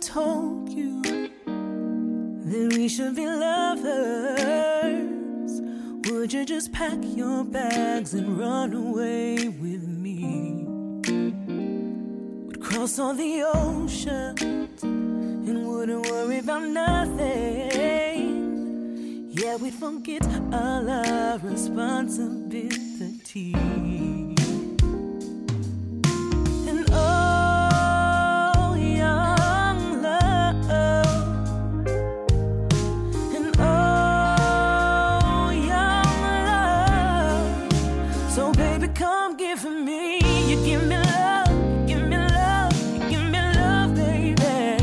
told you that we should be lovers, would you just pack your bags and run away with me? We'd cross all the oceans and wouldn't worry about nothing. Yeah, we'd forget all our responsibility. And oh, young love, and oh, young love. So baby, come give me, you give me love, you give me love, you give me love, baby.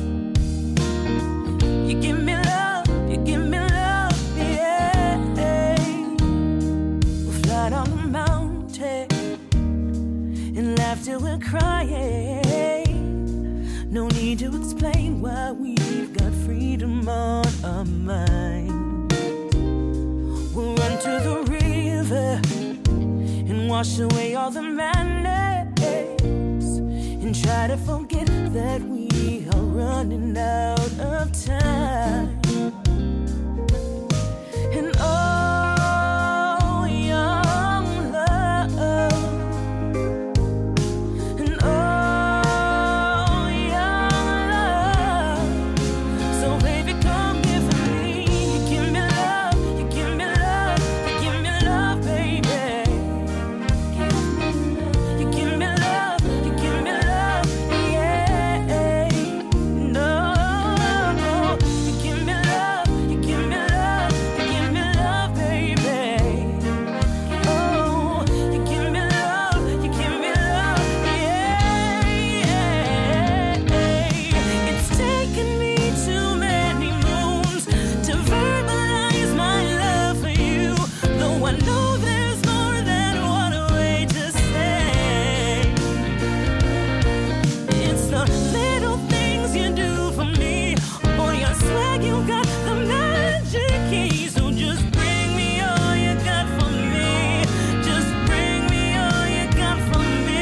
You give me love, you give me love, yeah. We'll fly down the mountain, in laughter we're crying. No need to explain why we've got freedom on our mind. We'll run to the river and wash away all the madness, and try to forget that we are running out of time. And oh, young love, and oh, young love. So baby, come give me, you give me love, you give me love, you give me love, baby. You give me love, you give me love, yeah. No, you give me love, you give me love, you give me love, baby. Oh, you give me love, you give me love, yeah. It's taken me too many moons to verbalize my love for you, though I know there's more than one way to say. It's the little things you do for me. Boy, I swear you got the magic key. So just bring me all you got for me. Just bring me all you got for me.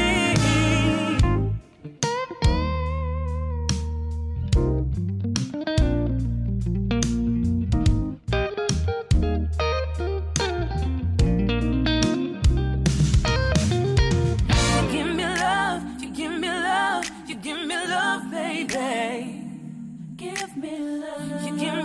You give me love, you give me love, you give me love, baby. Give me love, you give